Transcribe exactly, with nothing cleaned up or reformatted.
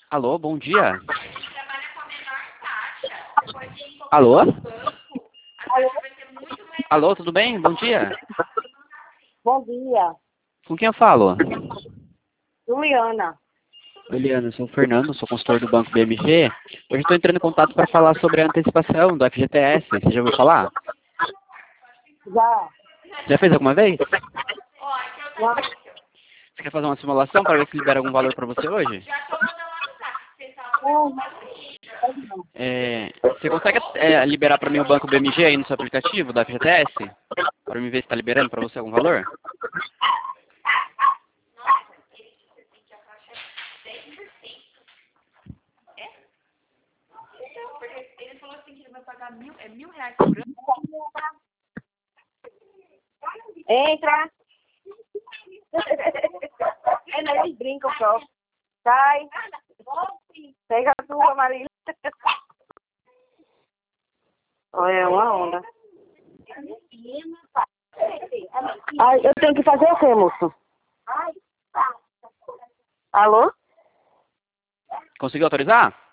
Alô, bom dia. Alô? Alô, tudo bem? Bom dia. Bom dia. Com quem eu falo? Juliana. Eliana, eu sou o Fernando, sou consultor do Banco B M G. Hoje estou entrando em contato para falar sobre a antecipação do F G T S. Você já ouviu falar? Já. Já fez alguma vez? Já. Você quer fazer uma simulação para ver se libera algum valor para você hoje? É, você consegue é, liberar para mim o Banco B M G aí no seu aplicativo do F G T S? Para me ver se está liberando para você algum valor? Ele falou assim que ele vai pagar mil, é mil reais por ano. Entra. É, não, eles brincam só. Sai. Pega a tua, Marília. Olha, é uma onda. Ai, eu tenho que fazer o quê, moço? Alô? Conseguiu autorizar?